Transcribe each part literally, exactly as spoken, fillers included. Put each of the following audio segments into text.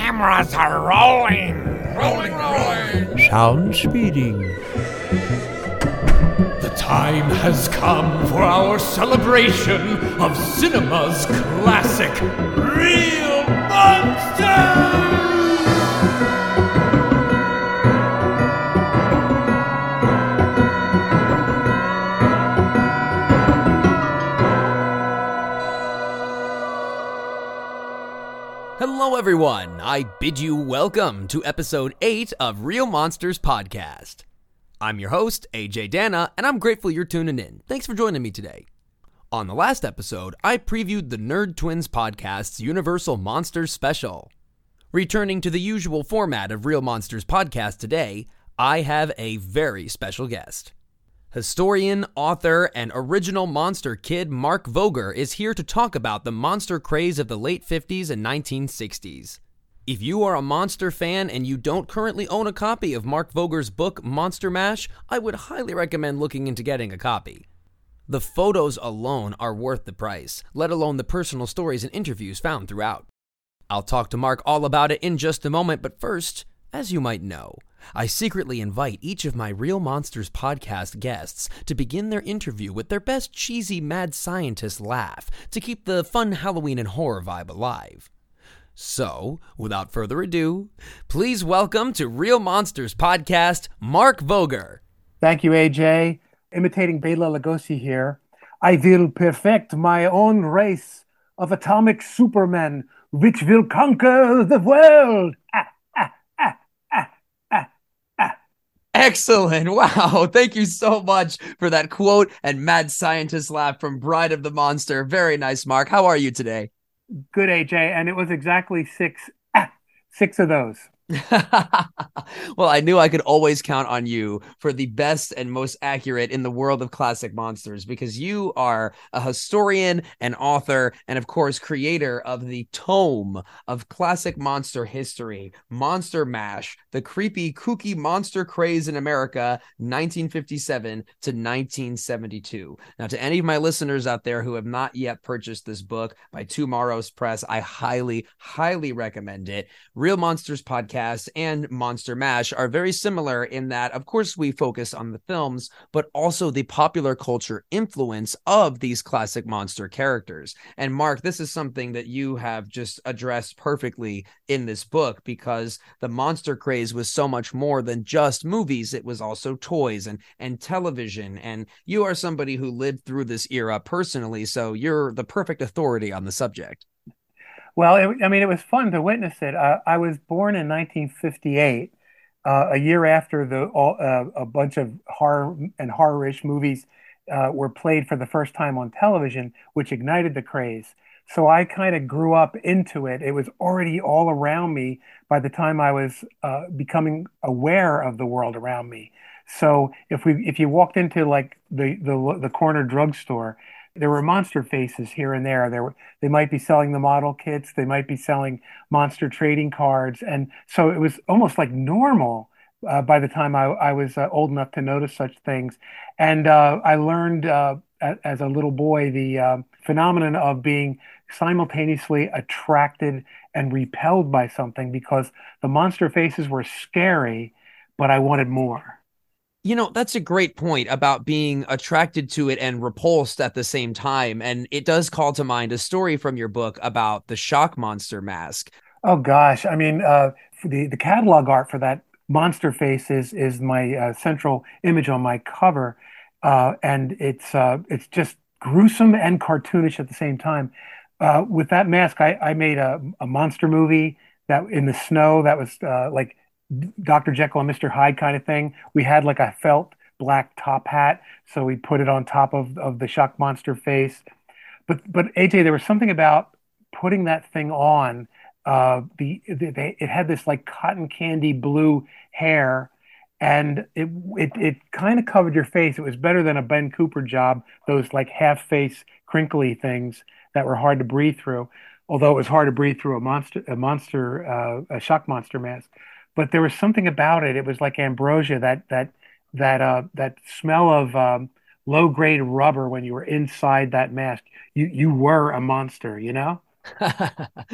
cameras are rolling. Rolling, rolling. Sound speeding. The time has come for our celebration of cinema's classic, Real Monsters! Hello everyone, I bid you welcome to episode eight of Real Monsters Podcast. I'm your host, A J Dana, and I'm grateful you're tuning in. Thanks for joining me today. On the last episode, I previewed the Nerd Twins Podcast's Universal Monsters Special. Returning to the usual format of Real Monsters Podcast today, I have a very special guest. Historian, author, and original monster kid Mark Voger is here to talk about the monster craze of the late fifties and nineteen sixties. If you are a monster fan and you don't currently own a copy of Mark Voger's book Monster Mash, I would highly recommend looking into getting a copy. The photos alone are worth the price, let alone the personal stories and interviews found throughout. I'll talk to Mark all about it in just a moment, but first, as you might know, I secretly invite each of my Real Monsters Podcast guests to begin their interview with their best cheesy mad scientist laugh to keep the fun Halloween and horror vibe alive. So, without further ado, please welcome to Real Monsters Podcast, Mark Voger. Thank you, A J. Imitating Bela Lugosi here. I will perfect my own race of atomic supermen which will conquer the world. Ah. Excellent. Wow. Thank you so much for that quote and mad scientist laugh from Bride of the Monster. Very nice, Mark. How are you today? Good, A J. And it was exactly six, ah, six of those. Well, I knew I could always count on you for the best and most accurate in the world of classic monsters, because you are a historian and author and, of course, creator of the tome of classic monster history, Monster Mash, the creepy, kooky monster craze in America, nineteen fifty-seven to nineteen seventy-two. Now, to any of my listeners out there who have not yet purchased this book by Tomorrow's Press, I highly, highly recommend it. Real Monsters Podcast and Monster Mash are very similar in that, of course, we focus on the films, but also the popular culture influence of these classic monster characters. And Mark, this is something that you have just addressed perfectly in this book, because the monster craze was so much more than just movies. It was also toys and, and television. And you are somebody who lived through this era personally, so you're the perfect authority on the subject. Well, it, I mean, it was fun to witness it. Uh, I was born in nineteen fifty-eight, uh, a year after the all, uh, a bunch of horror and horror-ish movies uh, were played for the first time on television, which ignited the craze. So I kind of grew up into it. It was already all around me by the time I was uh, becoming aware of the world around me. So if we, if you walked into like the the, the corner drugstore, there were monster faces here and there. There were, they might be selling the model kits. They might be selling monster trading cards. And so it was almost like normal uh, by the time I, I was uh, old enough to notice such things. And uh, I learned uh, as a little boy the uh, phenomenon of being simultaneously attracted and repelled by something, because the monster faces were scary, but I wanted more. You know, that's a great point about being attracted to it and repulsed at the same time. And it does call to mind a story from your book about the shock monster mask. Oh, gosh. I mean, uh, the, the catalog art for that monster face is, is my uh, central image on my cover. Uh, and it's uh, it's just gruesome and cartoonish at the same time. Uh, with that mask, I, I made a, a monster movie that in the snow that was uh, like Doctor Jekyll and Mister Hyde kind of thing. We had like a felt black top hat, so we put it on top of, of the shock monster face. But but A J, there was something about putting that thing on. Uh, the, the they, it had this like cotton candy blue hair, and it it it kind of covered your face. It was better than a Ben Cooper job, those like half face crinkly things that were hard to breathe through. Although it was hard to breathe through a monster a monster uh, a shock monster mask. But there was something about it. It was like ambrosia, that that that uh, that smell of um, low grade rubber when you were inside that mask. You you were a monster, you know?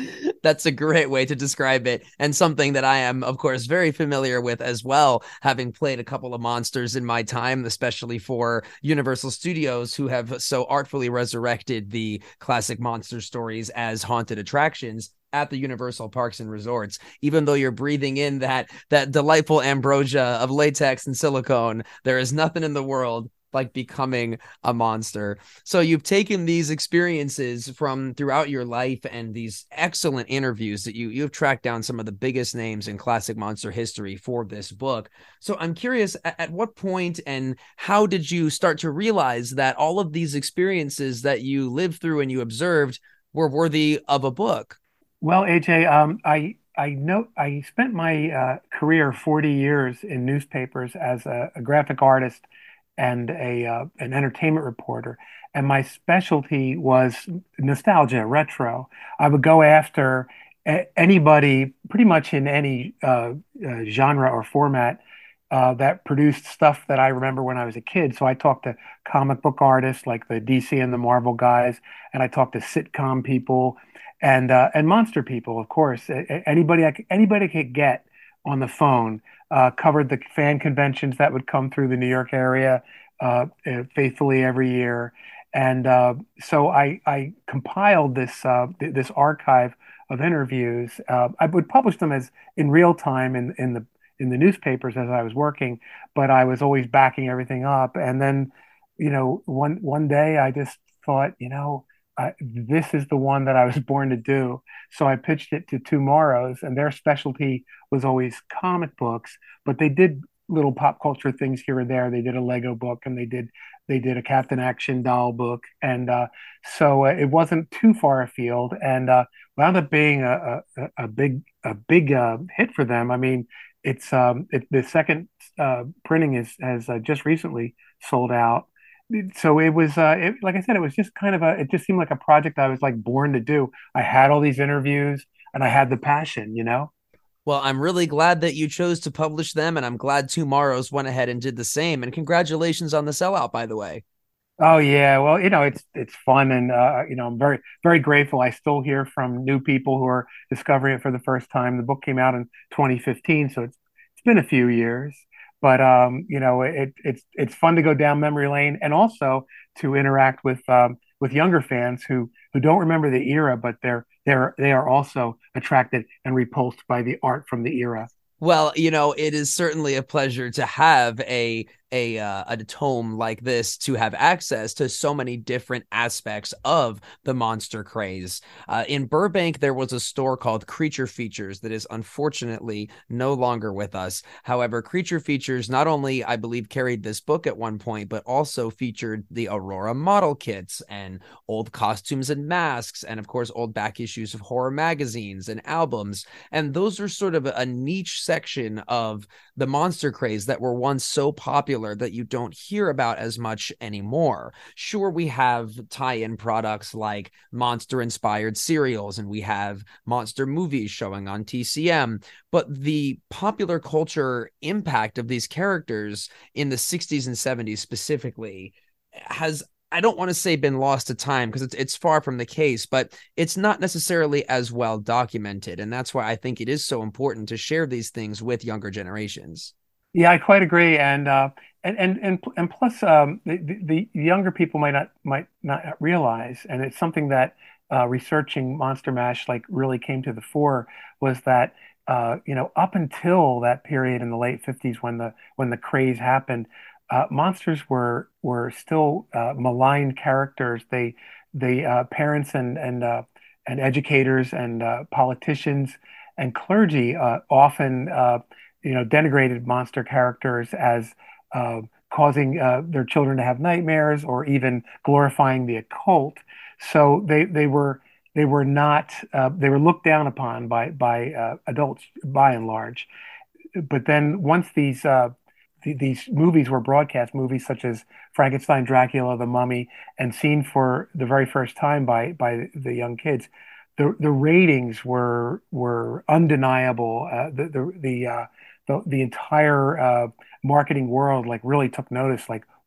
That's a great way to describe it, and something that I am, of course, very familiar with as well, having played a couple of monsters in my time, especially for Universal Studios, who have so artfully resurrected the classic monster stories as haunted attractions at the Universal Parks and Resorts. Even though you're breathing in that that delightful ambrosia of latex and silicone, there is nothing in the world like becoming a monster. So you've taken these experiences from throughout your life and these excellent interviews that you you've tracked down some of the biggest names in classic monster history for this book. So I'm curious, at, at what point and how did you start to realize that all of these experiences that you lived through and you observed were worthy of a book? Well, A J, um, I I know I spent my uh, career forty years in newspapers as a, a graphic artist and a uh, an entertainment reporter, and my specialty was nostalgia, retro. I would go after a- anybody, pretty much in any uh, uh, genre or format, uh, that produced stuff that I remember when I was a kid. So I talked to comic book artists like the D C and the Marvel guys, and I talked to sitcom people and uh, and monster people, of course. A- Anybody I c- anybody could get on the phone. Uh, covered the fan conventions that would come through the New York area uh, uh, faithfully every year, and uh, so I, I compiled this uh, th- this archive of interviews. Uh, I would publish them as in real time in in the in the newspapers as I was working, but I was always backing everything up. And then, you know, one one day I just thought, you know, I, this is the one that I was born to do. So I pitched it to Tomorrow's, and their specialty was always comic books, but they did little pop culture things here and there. They did a Lego book, and they did they did a Captain Action doll book, and uh, so uh, it wasn't too far afield, and uh, wound up being a, a, a big a big uh, hit for them. I mean, it's um, it, the second uh, printing is has uh, just recently sold out. So it was uh, it, like I said, it was just kind of a it just seemed like a project I was like born to do. I had all these interviews and I had the passion, you know. Well, I'm really glad that you chose to publish them, and I'm glad Tomorrow's went ahead and did the same. And congratulations on the sellout, by the way. Oh yeah, well, you know, it's it's fun, and uh, you know, I'm very very grateful. I still hear from new people who are discovering it for the first time. The book came out in twenty fifteen, so it's it's been a few years, but um, you know, it it's it's fun to go down memory lane, and also to interact with um, with younger fans who who don't remember the era, but they're they're they are also attracted and repulsed by the art from the era. Well, you know, it is certainly a pleasure to have a a uh, a tome like this, to have access to so many different aspects of the monster craze. Uh, in Burbank, there was a store called Creature Features that is unfortunately no longer with us. However, Creature Features not only, I believe, carried this book at one point, but also featured the Aurora model kits and old costumes and masks, and of course, old back issues of horror magazines and albums. And those are sort of a niche section of the monster craze that were once so popular that you don't hear about as much anymore. Sure, we have tie-in products like monster-inspired cereals, and we have monster movies showing on T C M, but the popular culture impact of these characters in the sixties and seventies specifically has, I don't want to say been lost to time, because it's it's far from the case, but it's not necessarily as well documented. And that's why I think it is so important to share these things with younger generations. Yeah, I quite agree, and uh, and and and and plus, um, the, the the younger people might not might not realize, and it's something that uh, researching Monster Mash like really came to the fore, was that uh, you know, up until that period in the late fifties when the when the craze happened, uh, monsters were were still uh, maligned characters. They they uh, parents and and uh, and educators and uh, politicians and clergy uh, often. Uh, you know, denigrated monster characters as uh, causing uh, their children to have nightmares, or even glorifying the occult. So they they were they were not uh, they were looked down upon by by uh, adults by and large. But then once these uh, th- these movies were broadcast, movies such as Frankenstein, Dracula, The Mummy, and seen for the very first time by by the young kids, the the ratings were were undeniable. Uh, the the the uh, the, the entire uh, marketing world like really took notice. Like,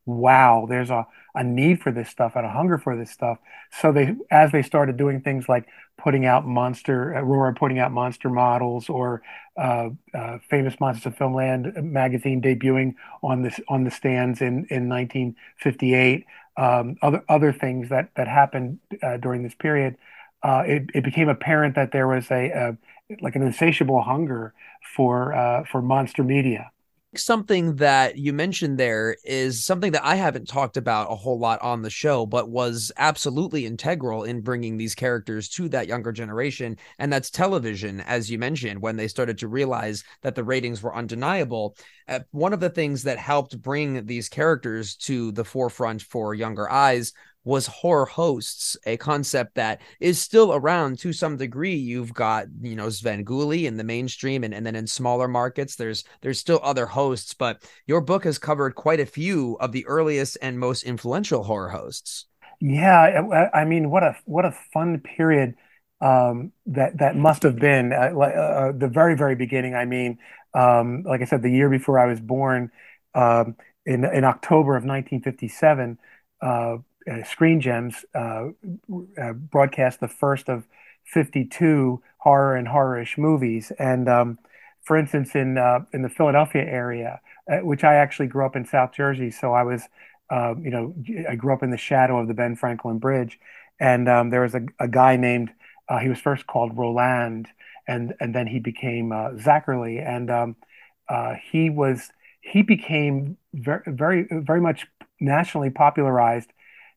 wow, there's a, a need for this stuff and a hunger for this stuff. So they, as they started doing things like putting out monster, Aurora putting out monster models, or uh, uh, Famous Monsters of Filmland magazine debuting on this on the stands in in nineteen fifty-eight. Um, other other things that that happened uh, during this period, uh, it, it became apparent that there was a, a like an insatiable hunger for uh, for monster media. Something that you mentioned there is something that I haven't talked about a whole lot on the show, but was absolutely integral in bringing these characters to that younger generation. And that's television, as you mentioned, when they started to realize that the ratings were undeniable. Uh, one of the things that helped bring these characters to the forefront for younger eyes was horror hosts, a concept that is still around to some degree. You've got, you know, Svengoolie in the mainstream, and, and then in smaller markets, there's there's still other hosts, but your book has covered quite a few of the earliest and most influential horror hosts. Yeah, I, I mean, what a what a fun period um, that that must have been. Uh, uh, the very very beginning. I mean, um, like I said, the year before I was born, um, in in October of nineteen fifty-seven. Uh, uh, Screen Gems uh, uh, broadcast the first of fifty-two horror and horror-ish movies. And um, for instance, in uh, in the Philadelphia area, uh, which I actually grew up in South Jersey, so I was, uh, you know, I grew up in the shadow of the Ben Franklin Bridge, and um, there was a, a guy named uh, he was first called Roland, and and then he became uh, Zachary, and um, uh, he was he became very very very much nationally popularized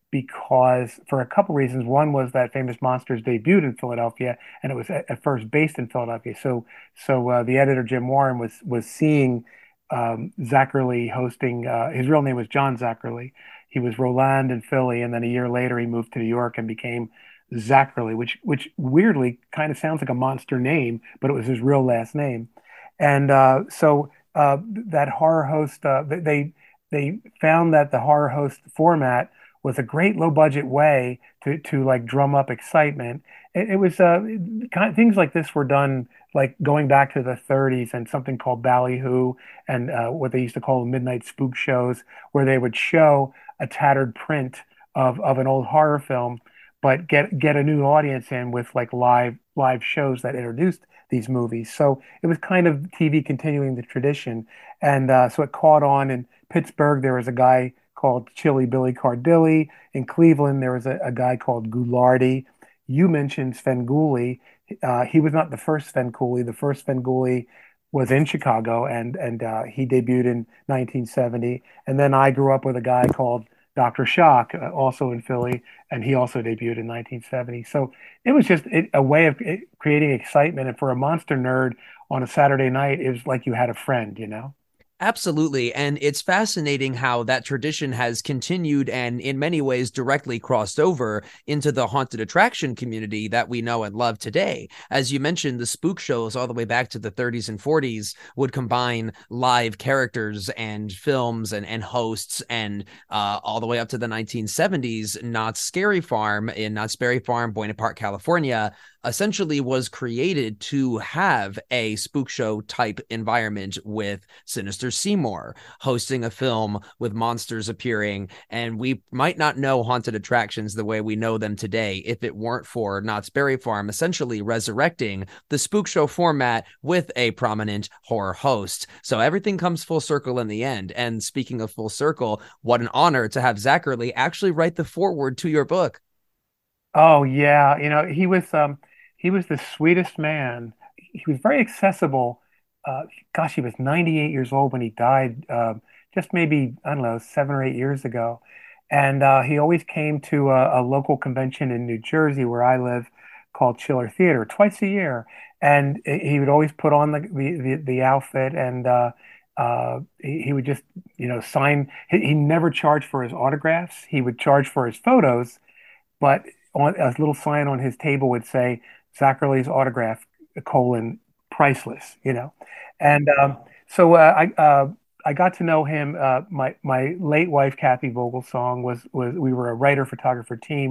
because for a couple reasons. One was that Famous Monsters debuted in Philadelphia, and it was at, at first based in Philadelphia. So, so uh, the editor Jim Warren was was seeing um, Zachary hosting. Uh, his real name was John Zachary. He was Roland in Philly, and then a year later he moved to New York and became Zachary, which which weirdly kind of sounds like a monster name, but it was his real last name. And uh, so uh, that horror host, uh, they they found that the horror host format was a great low budget way to to like drum up excitement. It, it was uh, kind of, things like this were done like going back to the thirties, and something called Ballyhoo, and uh, what they used to call midnight spook shows, where they would show a tattered print of of an old horror film, but get get a new audience in with like live live shows that introduced these movies. So it was kind of T V continuing the tradition, and uh, so it caught on. In Pittsburgh, there was a guy called Chilly Billy Cardilli. In Cleveland, there was a, a guy called Ghoulardi. You mentioned Svengoolie. Uh, he was not the first Svengoolie. The first Svengoolie was in Chicago, and and uh, he debuted in nineteen seventy. And then I grew up with a guy called Doctor Shock, uh, also in Philly, and he also debuted in nineteen seventy. So it was just it, a way of it, creating excitement. And for a monster nerd on a Saturday night, it was like you had a friend, you know? Absolutely. And it's fascinating how that tradition has continued and in many ways directly crossed over into the haunted attraction community that we know and love today. As you mentioned, the spook shows all the way back to the thirties and forties would combine live characters and films and, and hosts, and uh, all the way up to the nineteen seventies, Knott's Scary Farm in Knott's Berry Farm, Buena Park, California, essentially was created to have a spook show type environment with Sinister Seymour hosting a film with monsters appearing. And we might not know haunted attractions the way we know them today if it weren't for Knott's Berry Farm essentially resurrecting the spook show format with a prominent horror host. So everything comes full circle in the end. And speaking of full circle, what an honor to have Zachary actually write the foreword to your book. Oh yeah, you know, he was um he was the sweetest man. He was very accessible. Uh, gosh, he was ninety-eight years old when he died, uh, just maybe, I don't know, seven or eight years ago. And uh, he always came to a, a local convention in New Jersey, where I live, called Chiller Theater, twice a year. And he would always put on the the, the, the outfit, and uh, uh, he, he would just, you know, sign. He, he never charged for his autographs. He would charge for his photos, but on a little sign on his table would say Zachary's autograph, colon, priceless, you know. And um, so uh, I uh, I got to know him. Uh, my my late wife Kathy Vogelsong was was we were a writer photographer team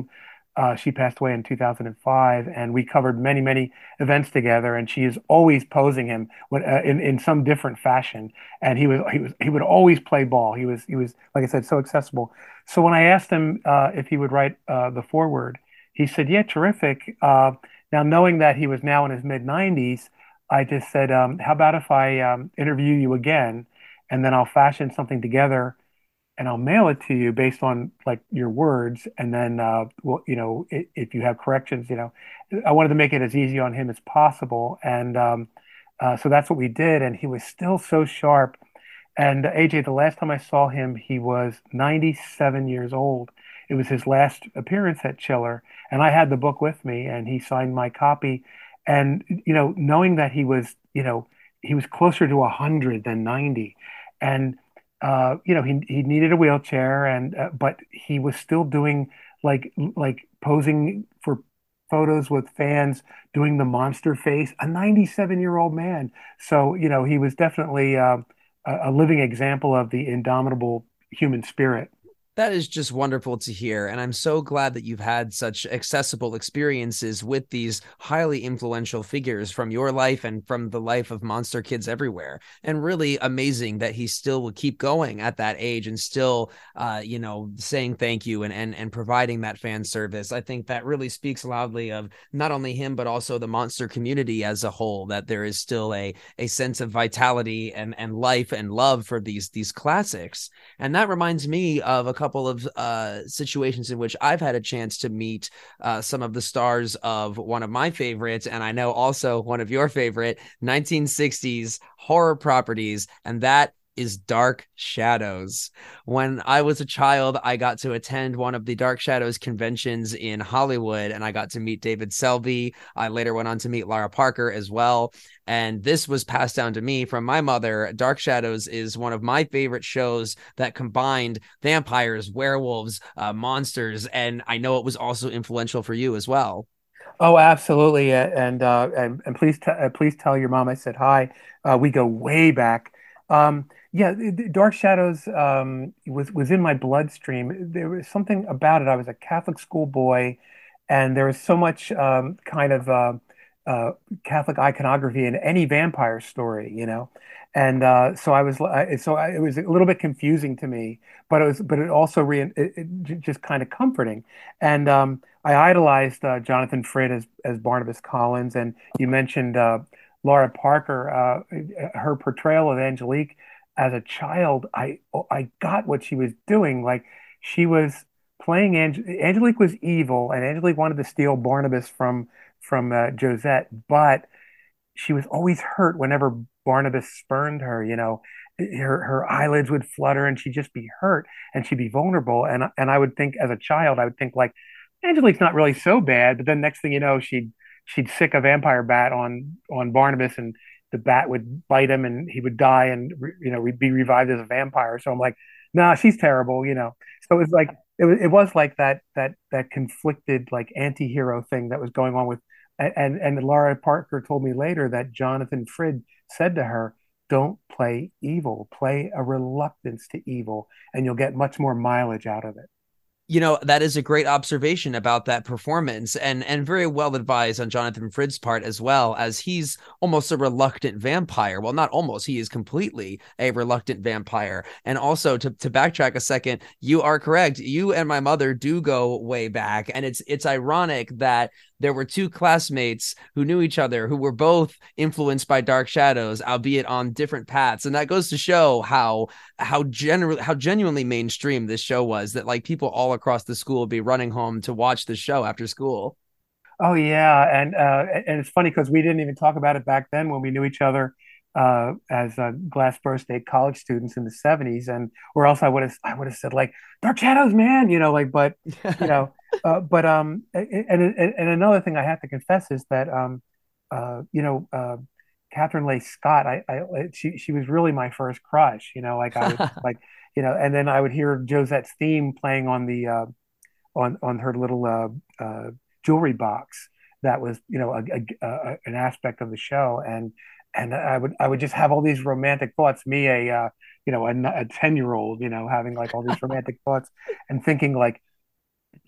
Uh, she passed away in two thousand five, and we covered many, many events together. And she is always posing him when, uh, in in some different fashion. And he was he was he would always play ball. He was he was like I said, so accessible. So when I asked him uh, if he would write uh, the foreword, he said, "Yeah, terrific." Uh, now knowing that he was now in his mid nineties, I just said, um, "How about if I um, interview you again, and then I'll fashion something together." And I'll mail it to you based on like your words. And then, uh, well, you know, if, if you have corrections, you know, I wanted to make it as easy on him as possible. And um, uh, so that's what we did. And he was still so sharp. And uh, A J, the last time I saw him, he was ninety-seven years old. It was his last appearance at Chiller. And I had the book with me and he signed my copy. And, you know, knowing that he was, you know, he was closer to one hundred than ninety. And uh, you know, he he needed a wheelchair, and uh, but he was still doing like like posing for photos with fans, doing the monster face. A ninety-seven year old man. So you know, he was definitely uh, a, a living example of the indomitable human spirit. That is just wonderful to hear. And I'm so glad that you've had such accessible experiences with these highly influential figures from your life and from the life of monster kids everywhere. And really amazing that he still will keep going at that age and still, uh, you know, saying thank you and, and, and providing that fan service. I think that really speaks loudly of not only him, but also the monster community as a whole, that there is still a, a sense of vitality and, and life and love for these, these classics. And that reminds me of a couple of uh, situations in which I've had a chance to meet uh, some of the stars of one of my favorites, and I know also one of your favorite nineteen sixties horror properties, and that is Dark Shadows. When I was a child, I got to attend one of the Dark Shadows conventions in Hollywood, and I got to meet David Selby. I later went on to meet Lara Parker as well. And this was passed down to me from my mother. Dark Shadows is one of my favorite shows that combined vampires, werewolves, uh, monsters, and I know it was also influential for you as well. Oh, absolutely. Uh, And uh, and, and please t uh, please tell your mom I said hi. Uh, we go way back. Um, yeah, the- the Dark Shadows um, was was in my bloodstream. There was something about it. I was a Catholic school boy, and there was so much um, kind of uh, uh, Catholic iconography in any vampire story, you know. And uh, so I was, I, so I, it was a little bit confusing to me, but it was, but it also re it, it, j- just kind of comforting. And um, I idolized uh, Jonathan Frid as as Barnabas Collins, and you mentioned uh, Laura Parker, uh, her portrayal of Angelique as a child. I I got what she was doing. Like she was playing Ange Angelique was evil, and Angelique wanted to steal Barnabas from from uh, Josette, but she was always hurt whenever Barnabas spurned her. You know, her her eyelids would flutter, and she'd just be hurt, and she'd be vulnerable. And and I would think as a child, I would think like Angelique's not really so bad, but then next thing you know, she'd she'd sick a vampire bat on on Barnabas, and the bat would bite him, and he would die, and you know, be revived as a vampire. So I'm like, nah, she's terrible, you know. So it was like it was it was like that that that conflicted like anti-hero thing that was going on with and and Laura Parker told me later that Jonathan Frid said to her, "Don't play evil, play a reluctance to evil, and you'll get much more mileage out of it." You know, that is a great observation about that performance, and and very well advised on Jonathan Frid's part as well, as he's almost a reluctant vampire. Well, not almost, he is completely a reluctant vampire. And also to, to backtrack a second, you are correct. You and my mother do go way back. And it's it's ironic that there were two classmates who knew each other who were both influenced by Dark Shadows, albeit on different paths. And that goes to show how how generally how genuinely mainstream this show was, that like people all across the school would be running home to watch the show after school. Oh yeah, and uh, and it's funny because we didn't even talk about it back then when we knew each other uh, as uh, Glassboro State college students in the seventies, and or else I would have I would have said like Dark Shadows, man, you know, like, but you know, uh, but um, and, and and another thing I have to confess is that um, uh, you know, uh, Catherine Leigh Scott, I, I she she was really my first crush, you know, like I would like, you know, and then I would hear Josette's theme playing on the uh, on on her little uh, uh, jewelry box. That was, you know, a, a, a, an aspect of the show, and and I would I would just have all these romantic thoughts. Me, a uh, you know, a ten year old, you know, having like all these romantic thoughts and thinking like,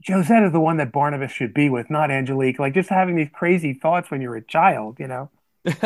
Josette is the one that Barnabas should be with, not Angelique. Like just having these crazy thoughts when you're a child, you know?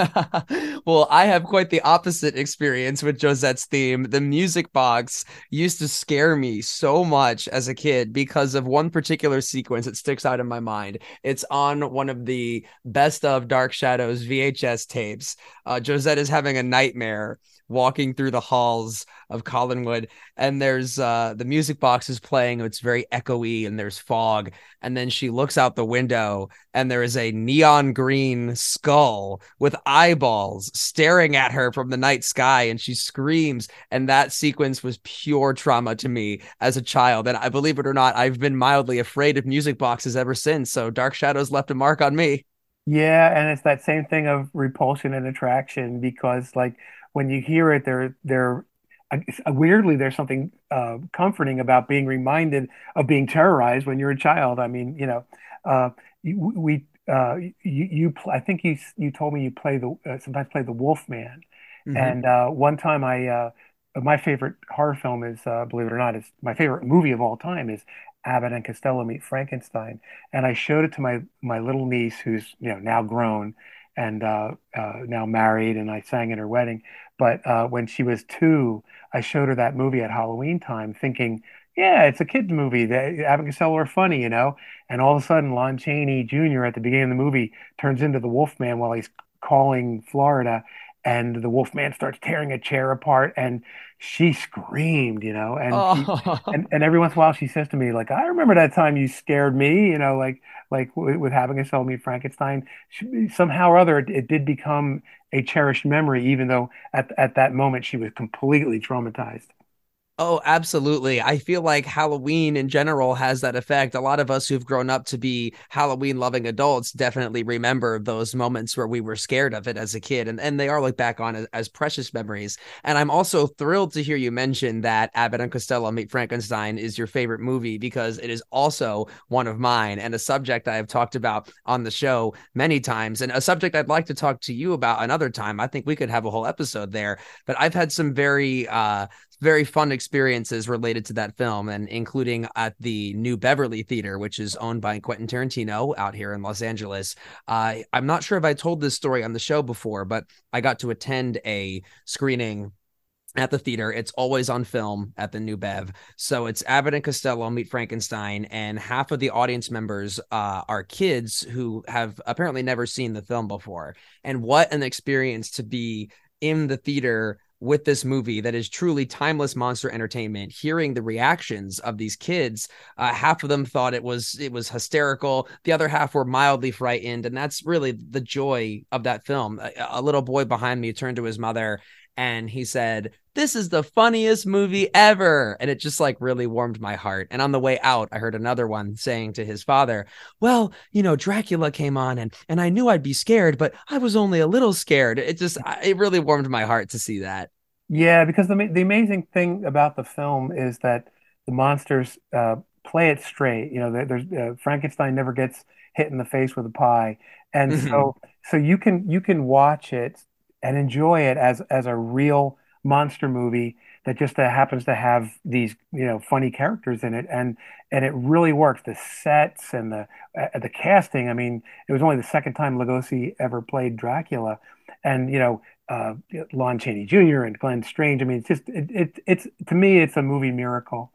Well, I have quite the opposite experience with Josette's theme. The music box used to scare me so much as a kid because of one particular sequence that sticks out in my mind. It's on one of the best of Dark Shadows V H S tapes. Uh, Josette is having a nightmare walking through the halls of Collinwood, and there's uh the music box is playing. It's very echoey and there's fog, and then she looks out the window and there is a neon green skull with eyeballs staring at her from the night sky, and she screams. And that sequence was pure trauma to me as a child, and I believe it or not, I've been mildly afraid of music boxes ever since. So Dark Shadows left a mark on me. Yeah, and it's that same thing of repulsion and attraction because like when you hear it, there there uh, weirdly there's something uh, comforting about being reminded of being terrorized when you're a child. I mean, you know, uh, you- we uh, you you pl I think you you told me you play the uh, sometimes play the Wolfman, Mhm. and uh, one time I uh, my favorite horror film is uh, believe it or not is my favorite movie of all time is Abbott and Costello Meet Frankenstein, and I showed it to my my little niece who's you know now grown and uh, uh, now married, and I sang at her wedding. But uh, when she was two, I showed her that movie at Halloween time, thinking, yeah, it's a kid's movie. They, Abbott and Costello are funny, you know. And all of a sudden, Lon Chaney Junior at the beginning of the movie turns into the Wolfman while he's calling Florida, and the Wolfman starts tearing a chair apart, and she screamed, you know, and she Oh. and, and every once in a while she says to me, like, I remember that time you scared me, you know, like like with, with having us sell me Frankenstein. She, somehow or other, it, it did become a cherished memory, even though at at that moment she was completely traumatized. Oh, absolutely. I feel like Halloween in general has that effect. A lot of us who've grown up to be Halloween loving adults definitely remember those moments where we were scared of it as a kid. And, and they are looked back on as, as precious memories. And I'm also thrilled to hear you mention that Abbott and Costello Meet Frankenstein is your favorite movie, because it is also one of mine and a subject I have talked about on the show many times, and a subject I'd like to talk to you about another time. I think we could have a whole episode there. But I've had some very uh very fun experiences related to that film, and including at the New Beverly Theater, which is owned by Quentin Tarantino out here in Los Angeles. Uh, I'm not sure if I told this story on the show before, but I got to attend a screening at the theater. It's always on film at the New Bev. So it's Abbott and Costello Meet Frankenstein, and half of the audience members uh, are kids who have apparently never seen the film before. And what an experience to be in the theater with this movie that is truly timeless monster entertainment, hearing the reactions of these kids. Uh, half of them thought it was it was hysterical, the other half were mildly frightened, and that's really the joy of that film. A, a little boy behind me turned to his mother and he said, "This is the funniest movie ever." And it just like really warmed my heart. And on the way out, I heard another one saying to his father, "Well, you know, Dracula came on and and I knew I'd be scared, but I was only a little scared." It just it really warmed my heart to see that. Yeah, because the ma- the amazing thing about the film is that the monsters uh, play it straight. You know, there- there's uh, Frankenstein never gets hit in the face with a pie, and Mhm. so so you can you can watch it and enjoy it as as a real monster movie that just uh, happens to have these you know funny characters in it, and and it really works. The sets and the uh, the casting. I mean, it was only the second time Lugosi ever played Dracula, and you know uh, Lon Chaney Junior and Glenn Strange. I mean, it's just it, it it's to me, it's a movie miracle.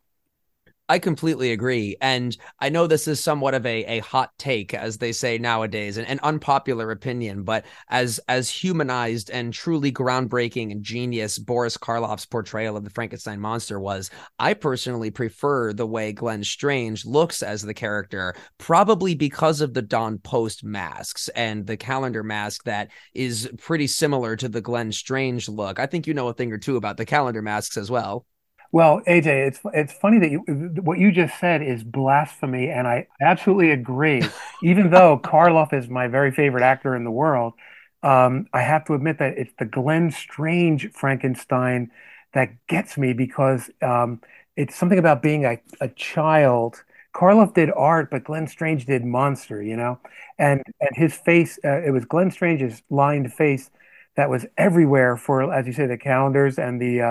I completely agree. And I know this is somewhat of a, a hot take, as they say nowadays, and an unpopular opinion, but as as humanized and truly groundbreaking and genius Boris Karloff's portrayal of the Frankenstein monster was, I personally prefer the way Glenn Strange looks as the character, probably because of the Don Post masks and the calendar mask that is pretty similar to the Glenn Strange look. I think you know a thing or two about the calendar masks as well. Well, A J, it's it's funny that you what you just said is blasphemy, and I absolutely agree. Even though Karloff is my very favorite actor in the world, um, I have to admit that it's the Glenn Strange Frankenstein that gets me because um, it's something about being a, a child. Karloff did art, but Glenn Strange did monster, you know, and and his face. Uh, it was Glenn Strange's lined face that was everywhere for, as you say, the calendars and the uh,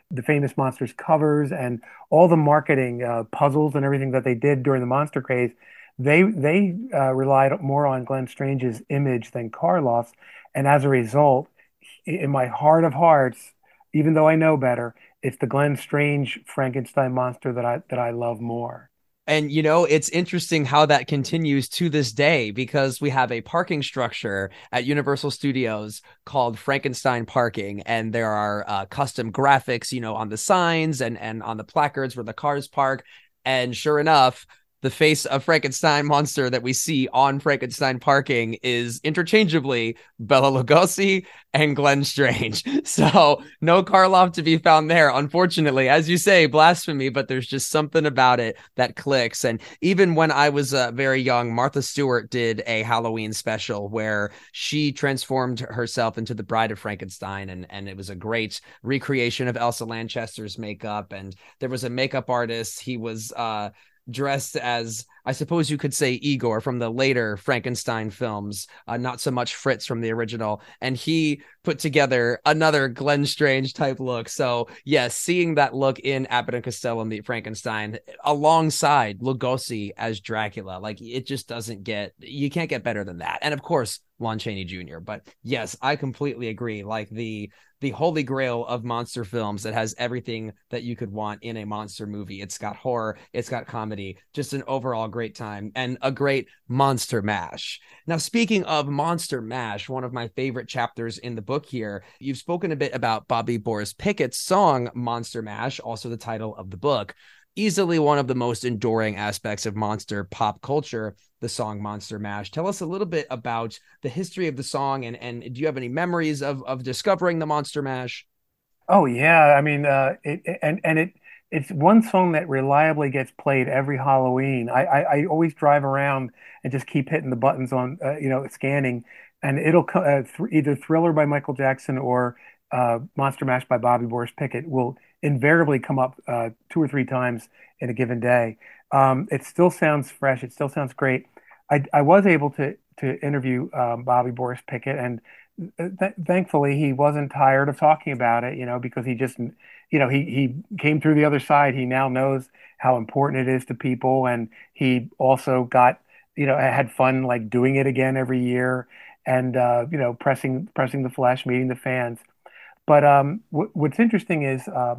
the famous Monsters covers and all the marketing uh, puzzles and everything that they did during the Monster craze, they they uh, relied more on Glenn Strange's image than Karloff's, and as a result, in my heart of hearts, even though I know better, it's the Glenn Strange Frankenstein monster that I that I love more. And, you know, it's interesting how that continues to this day, because we have a parking structure at Universal Studios called Frankenstein Parking. And there are uh, custom graphics, you know, on the signs and, and on the placards where the cars park. And sure enough, the face of Frankenstein monster that we see on Frankenstein Parking is interchangeably Bela Lugosi and Glenn Strange. So no Karloff to be found there, unfortunately. As you say, blasphemy, but there's just something about it that clicks. And even when I was uh, very young, Martha Stewart did a Halloween special where she transformed herself into the Bride of Frankenstein, and, and it was a great recreation of Elsa Lanchester's makeup. And there was a makeup artist. He was uh dressed as, I suppose you could say, Igor from the later Frankenstein films, uh, not so much Fritz from the original. And he put together another Glenn Strange type look. So yes, seeing that look in Abbott and Costello Meet Frankenstein alongside Lugosi as Dracula, like, it just doesn't get, you can't get better than that. And of course, Lon Chaney Junior But yes, I completely agree. Like the the holy grail of monster films that has everything that you could want in a monster movie. It's got horror, it's got comedy, just an overall great time, and a great monster mash. Now, speaking of monster mash, one of my favorite chapters in the book here, you've spoken a bit about Bobby Boris Pickett's song Monster Mash, also the title of the book. Easily one of the most enduring aspects of monster pop culture, the song Monster Mash. Tell us a little bit about the history of the song, and, and do you have any memories of, of discovering the Monster Mash? Oh yeah, I mean, uh, it, and and it it's one song that reliably gets played every Halloween. I I, I always drive around and just keep hitting the buttons on, uh, you know, scanning, and it'll co- uh, th- either Thriller by Michael Jackson or uh, Monster Mash by Bobby Boris Pickett will invariably come up uh, two or three times in a given day. Um, it still sounds fresh. It still sounds great. I I was able to to interview um, Bobby Boris Pickett, and th thankfully he wasn't tired of talking about it, you know, because he just, you know, he he came through the other side. He now knows how important it is to people, and he also got, you know, had fun like doing it again every year, and uh, you know, pressing pressing the flesh, meeting the fans. But um, w what's interesting is uh,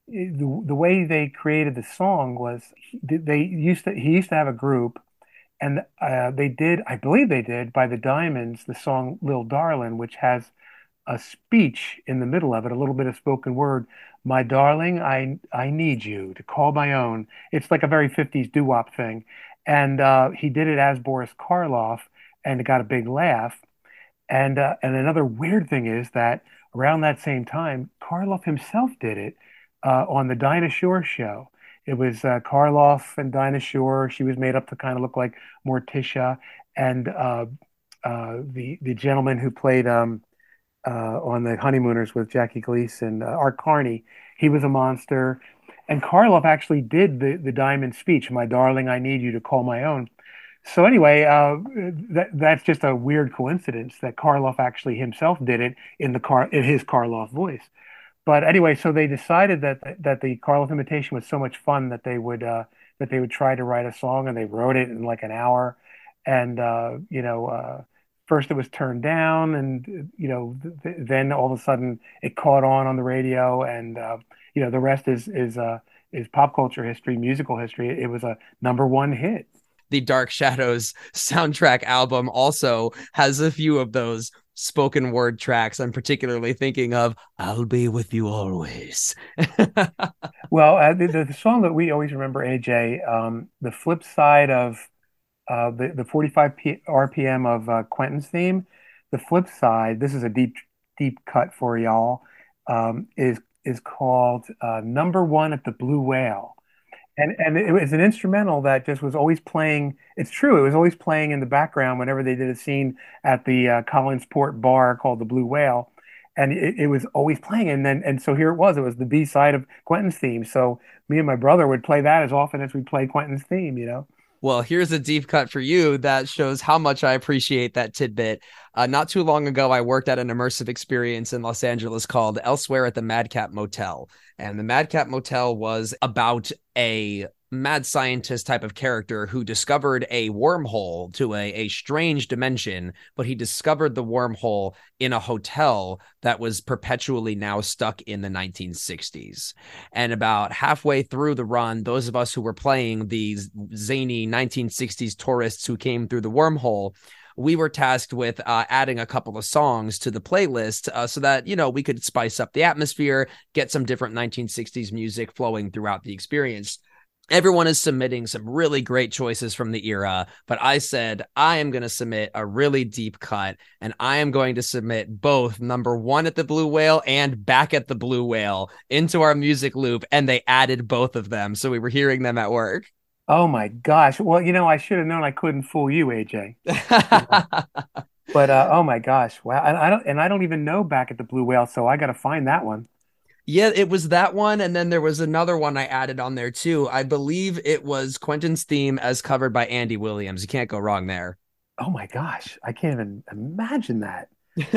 the the way they created the song was they used to he used to have a group, and uh, they did, I believe they did, by the Diamonds, the song Lil Darlin', which has a speech in the middle of it, a little bit of spoken word. My darling, I I need you to call my own. It's like a very fifties doo-wop thing. And uh, he did it as Boris Karloff, and it got a big laugh. And uh, and another weird thing is that around that same time, Karloff himself did it uh, on the Dinah Shore show. It was uh, Karloff and Dinah Shore. She was made up to kind of look like Morticia, and uh, uh, the the gentleman who played um, uh, on the Honeymooners with Jackie Gleason, uh, Art Carney, he was a monster. And Karloff actually did the the Diamond speech, "My darling, I need you to call my own." So anyway, uh, that that's just a weird coincidence that Karloff actually himself did it in the car in his Karloff voice. But anyway, so they decided that that the Karloff imitation was so much fun that they would uh, that they would try to write a song, and they wrote it in like an hour. And uh, you know, uh, first it was turned down, and you know, th then all of a sudden it caught on on the radio, and uh, you know, the rest is is uh, is pop culture history, musical history. It was a number one hit. The Dark Shadows soundtrack album also has a few of those spoken word tracks. I'm particularly thinking of "I'll Be With You Always." Well, uh, the, the song that we always remember, A J, um, the flip side of uh, the, the forty-five P R P M of uh, Quentin's theme, the flip side, this is a deep, deep cut for y'all, um, is, is called uh, Number One at the Blue Whale. And and it was an instrumental that just was always playing. It's true, it was always playing in the background whenever they did a scene at the uh, Collinsport bar called the Blue Whale, and it, it was always playing. And then and so here it was. It was the B side of Quentin's theme. So me and my brother would play that as often as we played Quentin's theme. You know. Well, here's a deep cut for you that shows how much I appreciate that tidbit. Uh, not too long ago, I worked at an immersive experience in Los Angeles called Elsewhere at the Madcap Motel. And the Madcap Motel was about a mad scientist type of character who discovered a wormhole to a, a strange dimension, but he discovered the wormhole in a hotel that was perpetually now stuck in the nineteen sixties. And about halfway through the run, those of us who were playing these zany nineteen sixties tourists who came through the wormhole, we were tasked with uh, adding a couple of songs to the playlist uh, so that, you know, we could spice up the atmosphere, get some different nineteen sixties music flowing throughout the experience. Everyone is submitting some really great choices from the era, but I said, I am going to submit a really deep cut, and I am going to submit both Number One at the Blue Whale and Back at the Blue Whale into our music loop, and they added both of them, so we were hearing them at work. Oh my gosh. Well, you know, I should have known I couldn't fool you, A J. But uh, oh my gosh. Wow. And I don't and I don't even know Back at the Blue Whale, so I got to find that one. Yeah, it was that one, and then there was another one I added on there too. I believe it was Quentin's theme as covered by Andy Williams. You can't go wrong there. Oh my gosh. I can't even imagine that.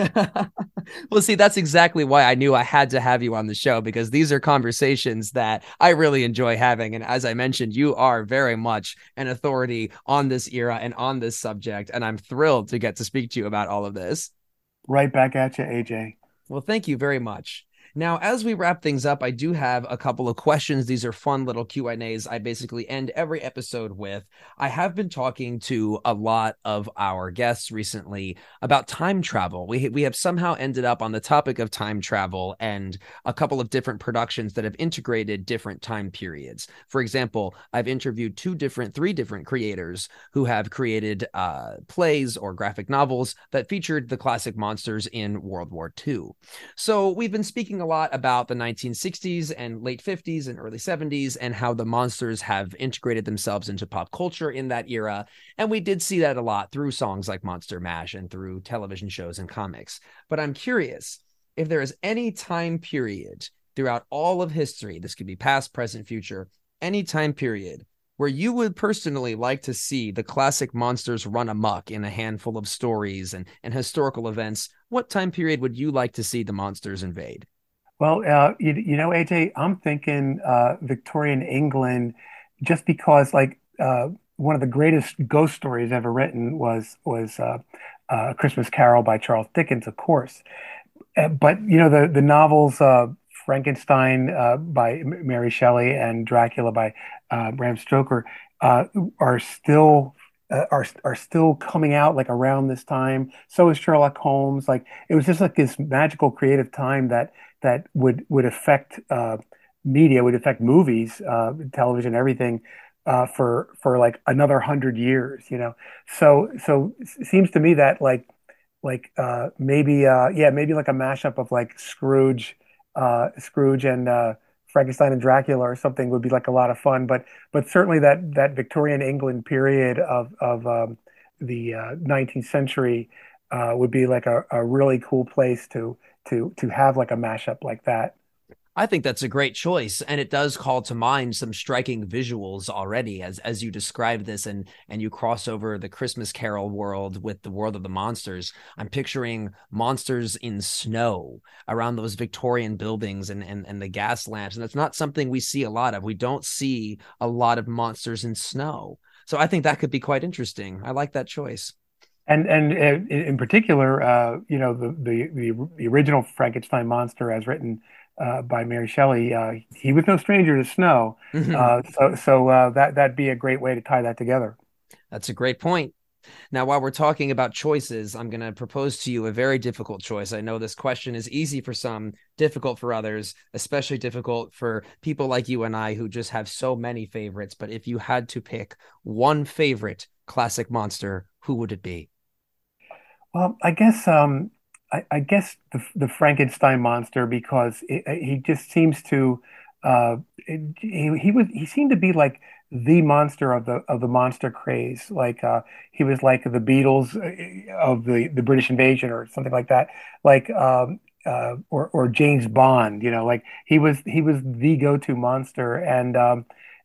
Well, see, that's exactly why I knew I had to have you on the show, because these are conversations that I really enjoy having. And as I mentioned, you are very much an authority on this era and on this subject, and I'm thrilled to get to speak to you about all of this. Right back at you, A J. Well, thank you very much. Now, as we wrap things up, I do have a couple of questions. These are fun little Q and A's I basically end every episode with. I have been talking to a lot of our guests recently about time travel. We, we have somehow ended up on the topic of time travel and a couple of different productions that have integrated different time periods. For example, I've interviewed two different, three different creators who have created uh, plays or graphic novels that featured the classic monsters in World War Two. So we've been speaking a lot about the nineteen sixties and late fifties and early seventies and how the monsters have integrated themselves into pop culture in that era. And we did see that a lot through songs like Monster Mash and through television shows and comics. But I'm curious if there is any time period throughout all of history, this could be past, present, future, any time period where you would personally like to see the classic monsters run amok in a handful of stories and, and historical events. What time period would you like to see the monsters invade? Well, uh, you, you know, A J, I'm thinking uh, Victorian England, just because like uh, one of the greatest ghost stories ever written was was uh, uh, A Christmas Carol by Charles Dickens, of course. Uh, but you know, the the novels uh, Frankenstein uh, by M- Mary Shelley and Dracula by uh, Bram Stoker uh, are still uh, are are still coming out like around this time. So is Sherlock Holmes. Like it was just like this magical creative time that that would would affect uh, media, would affect movies, uh, television, everything uh, for for like another hundred years. You know, so so it seems to me that like like uh, maybe uh, yeah maybe like a mashup of like Scrooge, uh, Scrooge and uh, Frankenstein and Dracula or something would be like a lot of fun. But but certainly that that Victorian England period of of um, the uh, nineteenth century uh, would be like a, a really cool place to to to have like a mashup like that. I think that's a great choice, and it does call to mind some striking visuals already as as you describe this and and you cross over the Christmas Carol world with the world of the monsters. I'm picturing monsters in snow around those Victorian buildings and and, and the gas lamps, and that's not something we see a lot of. We don't see a lot of monsters in snow. So I think that could be quite interesting. I like that choice. And and uh, in particular, uh, you know, the, the the the original Frankenstein monster, as written uh, by Mary Shelley, uh, he was no stranger to snow. Uh, so so uh, that that'd be a great way to tie that together. That's a great point. Now, while we're talking about choices, I'm going to propose to you a very difficult choice. I know this question is easy for some, difficult for others, especially difficult for people like you and I who just have so many favorites. But if you had to pick one favorite classic monster, who would it be? Well, I guess um, I, I guess the the Frankenstein monster, because it, he just seems to uh, it, he he was he seemed to be like the monster of the of the monster craze. Like uh, he was like the Beatles uh, of the the British invasion or something like that. Like um, uh, or or James Bond. You know, like he was he was the go-to monster, and um,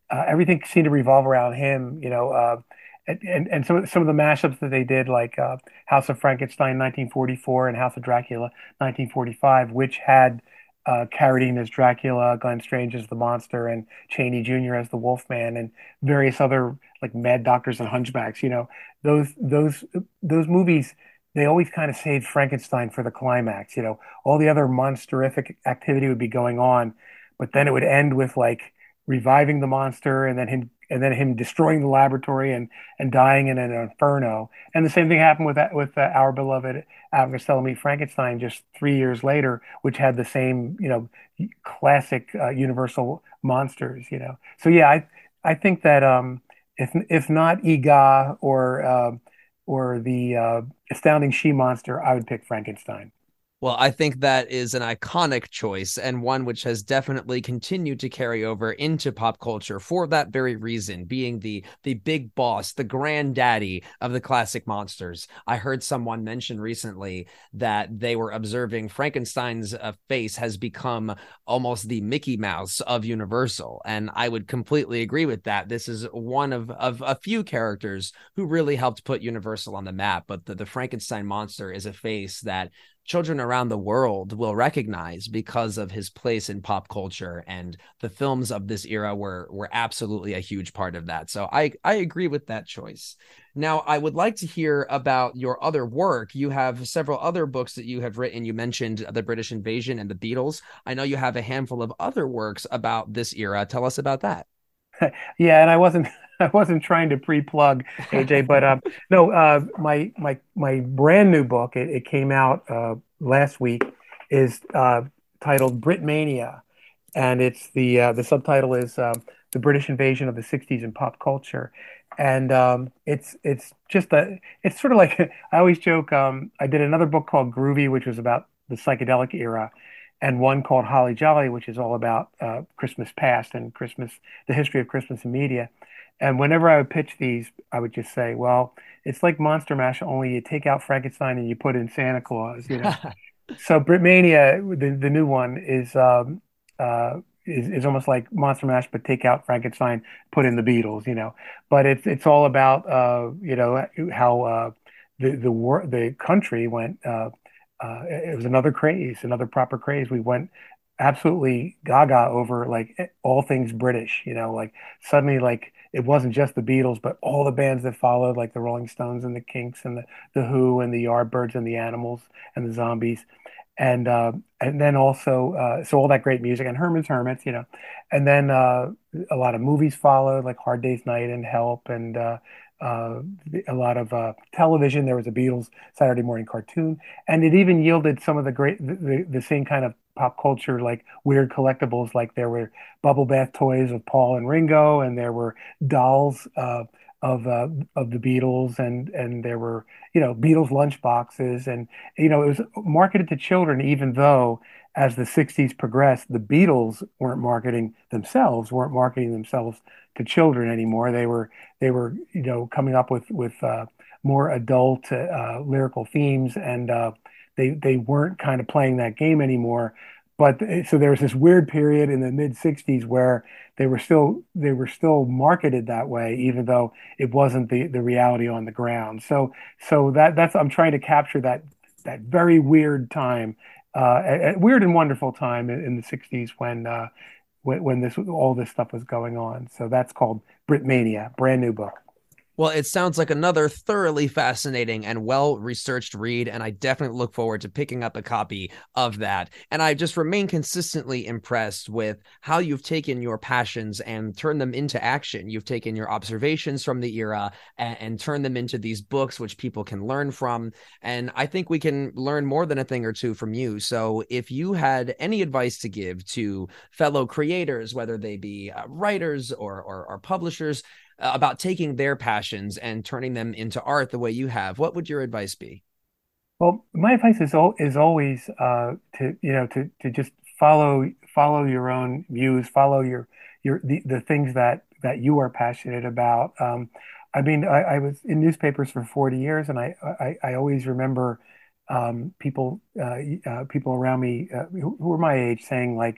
uh, everything seemed to revolve around him, you know. Uh, and, and and some some of the mashups that they did, like uh, House of Frankenstein nineteen forty-four and House of Dracula nineteen forty-five, which had uh, Carradine as Dracula, Glenn Strange as the monster, and Cheney Junior as the Wolfman, and various other like Mad Doctors and Hunchbacks. You know, those those those movies, they always kind of saved Frankenstein for the climax. You know, all the other monsterific activity would be going on, but then it would end with like reviving the monster and then him and then him destroying the laboratory and and dying in an inferno. And the same thing happened with that with uh, our beloved Abbott and Costello Meet Frankenstein just three years later, which had the same, you know, classic uh, Universal monsters. You know, so yeah, I I think that um, if if not Ega or uh, or the uh, Astounding She Monster, I would pick Frankenstein. Well, I think that is an iconic choice and one which has definitely continued to carry over into pop culture for that very reason, being the the big boss, the granddaddy of the classic monsters. I heard someone mention recently that they were observing Frankenstein's uh, face has become almost the Mickey Mouse of Universal, and I would completely agree with that. This is one of, of a few characters who really helped put Universal on the map, but the, the Frankenstein monster is a face that children around the world will recognize because of his place in pop culture, and the films of this era were were absolutely a huge part of that. So I I agree with that choice. Now, I would like to hear about your other work. You have several other books that you have written. You mentioned The British Invasion and the Beatles. I know you have a handful of other works about this era. Tell us about that. Yeah, and I wasn't I wasn't trying to pre-plug A J, but uh, no, uh, my my my brand new book, it, it came out uh, last week, is uh, titled Britmania, and it's the uh, the subtitle is uh, The British Invasion of the sixties in Pop Culture, and um, it's it's just a it's sort of like I always joke. Um, I did another book called Groovy, which was about the psychedelic era, and one called Holly Jolly, which is all about uh, Christmas past and Christmas, the history of Christmas in media. And whenever I would pitch these, I would just say, well, it's like Monster Mash, only you take out Frankenstein and you put in Santa Claus, you know. So Britmania, the, the new one, is, um, uh, is is almost like Monster Mash, but take out Frankenstein, put in the Beatles, you know. But it's it's all about uh, you know, how uh, the the war the country went. Uh, uh, it was another craze, another proper craze. We went absolutely gaga over like all things British, you know, like suddenly like it wasn't just the Beatles, but all the bands that followed, like the Rolling Stones and the Kinks and the, the Who and the Yardbirds and the Animals and the Zombies. And uh, and then also uh, so all that great music and Herman's Hermits, you know, and then uh, a lot of movies followed, like Hard Day's Night and Help, and uh, uh, a lot of uh, television. There was a Beatles Saturday morning cartoon, and it even yielded some of the great the, the, the same kind of pop culture, like weird collectibles. Like there were bubble bath toys of Paul and Ringo, and there were dolls uh, of uh, of the Beatles, and and there were, you know, Beatles lunch boxes, and you know, it was marketed to children, even though as the sixties progressed, the Beatles weren't marketing themselves, weren't marketing themselves to children anymore. They were they were you know, coming up with with uh, more adult uh, lyrical themes, and uh, they they weren't kind of playing that game anymore. But so there was this weird period in the mid sixties where they were still they were still marketed that way, even though it wasn't the the reality on the ground. So so that that's I'm trying to capture that that very weird time, uh, a, a weird and wonderful time in, in the sixties when uh, when when this all this stuff was going on. So that's called Britmania, brand new book. Well, it sounds like another thoroughly fascinating and well-researched read, and I definitely look forward to picking up a copy of that. And I just remain consistently impressed with how you've taken your passions and turned them into action. You've taken your observations from the era and, and turned them into these books which people can learn from. And I think we can learn more than a thing or two from you. So if you had any advice to give to fellow creators, whether they be uh, writers or, or, or publishers, Uh, about taking their passions and turning them into art the way you have, what would your advice be? Well, my advice is al is always uh, to you know to to just follow follow your own muse, follow your your the, the things that that you are passionate about. Um, I mean, I, I was in newspapers for forty years, and I I, I always remember um, people uh, uh, people around me uh, who, who were my age saying like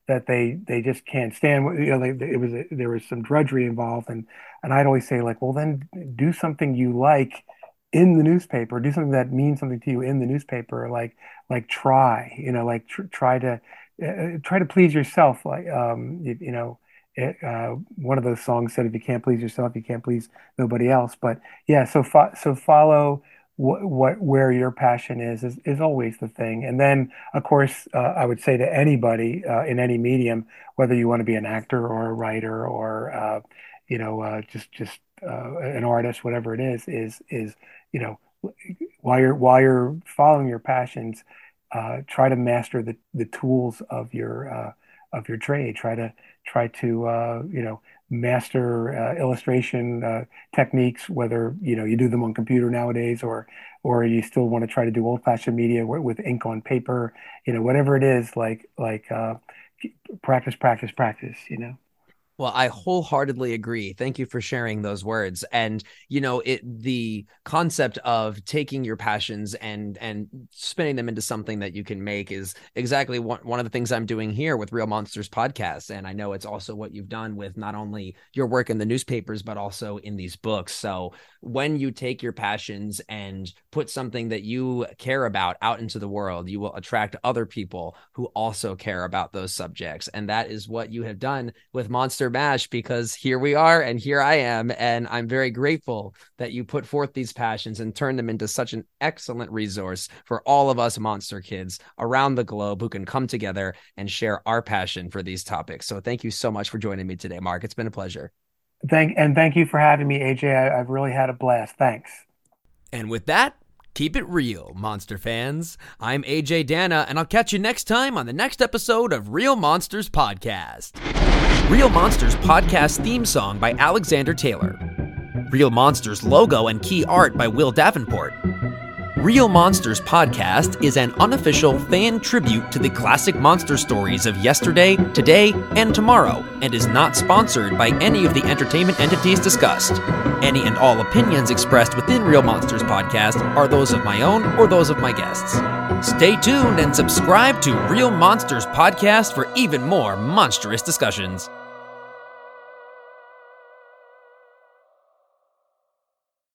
that they they just can't stand. You know, they, it was there was some drudgery involved, and and I'd always say like, well, then do something you like in the newspaper. Do something that means something to you in the newspaper. Like like try, you know, like tr- try to uh, try to please yourself. Like um, you, you know. It, uh, one of those songs said, "If you can't please yourself, you can't please nobody else." But yeah, so fo- so follow what what where your passion is, is is always the thing. And then, of course, uh, I would say to anybody uh, in any medium, whether you want to be an actor or a writer or uh, you know uh, just just uh, an artist, whatever it is, is is you know while you're while you're following your passions, uh, try to master the the tools of your uh, of your trade. Try to try to uh, you know master uh, illustration uh, techniques, whether you know you do them on computer nowadays or or you still want to try to do old-fashioned media with, with ink on paper. You know, whatever it is, like like uh, practice, practice, practice. You know. Well, I wholeheartedly agree. Thank you for sharing those words. And, you know, it the concept of taking your passions and and spinning them into something that you can make is exactly one, one of the things I'm doing here with Real Monsters Podcast. And I know it's also what you've done with not only your work in the newspapers, but also in these books. So when you take your passions and put something that you care about out into the world, you will attract other people who also care about those subjects. And that is what you have done with Monster Mash, because here we are and here I am, and I'm very grateful that you put forth these passions and turned them into such an excellent resource for all of us monster kids around the globe who can come together and share our passion for these topics. So thank you so much for joining me today, Mark. It's been a pleasure. Thank and thank you for having me, A J. I, I've really had a blast. Thanks. And with that, keep it real, monster fans. I'm A J Dana, and I'll catch you next time on the next episode of Real Monsters Podcast. Real Monsters Podcast theme song by Alexander Taylor. Real Monsters logo and key art by Will Davenport. Real Monsters Podcast is an unofficial fan tribute to the classic monster stories of yesterday, today, and tomorrow, and is not sponsored by any of the entertainment entities discussed. Any and all opinions expressed within Real Monsters Podcast are those of my own or those of my guests. Stay tuned and subscribe to Real Monsters Podcast for even more monstrous discussions.